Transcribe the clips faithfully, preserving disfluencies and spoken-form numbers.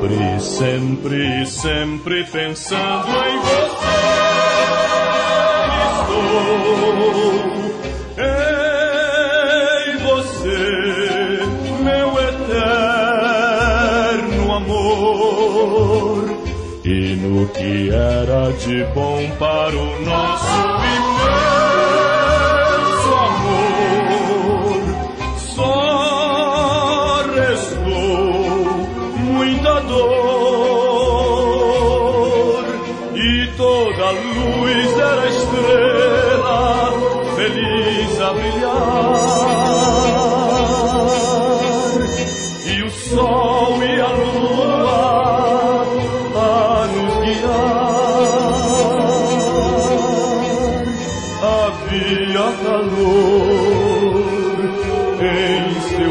Sempre, sempre, sempre pensando em você estou. Ei, você, meu eterno amor, e no que era de bom para o nosso imenso amor, só restou muita dor, e toda luz era estrela feliz a brilhar, e o sol e a lua a nos guiar. Havia calor em seu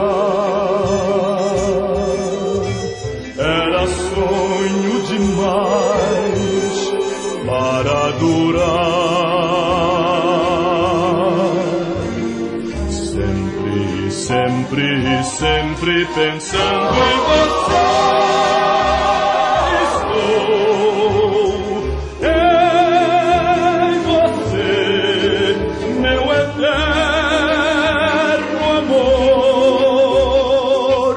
olhar, era sonho demais para durar. Sempre, sempre, sempre pensando em você estou. Em você, meu eterno amor.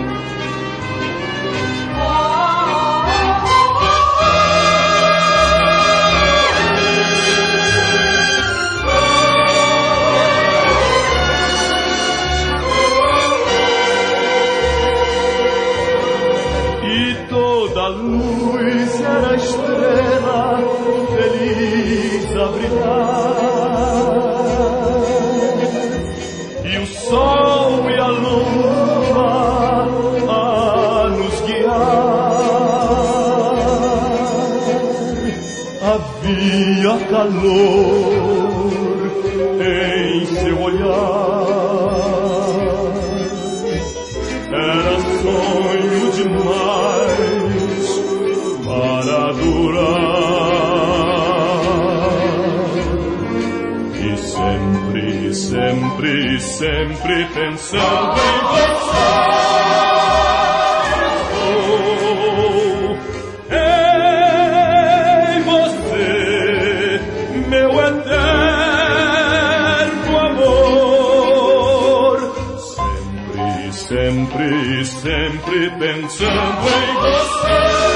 E toda luz era estrela feliz a brilhar, e o sol e a lua a nos guiar. Havia calor em seu olhar, era sonho demais para durar. E sempre, sempre, sempre pensando em você estou. Em você, meu eterno amor. Sempre, sempre, sempre pensando em você.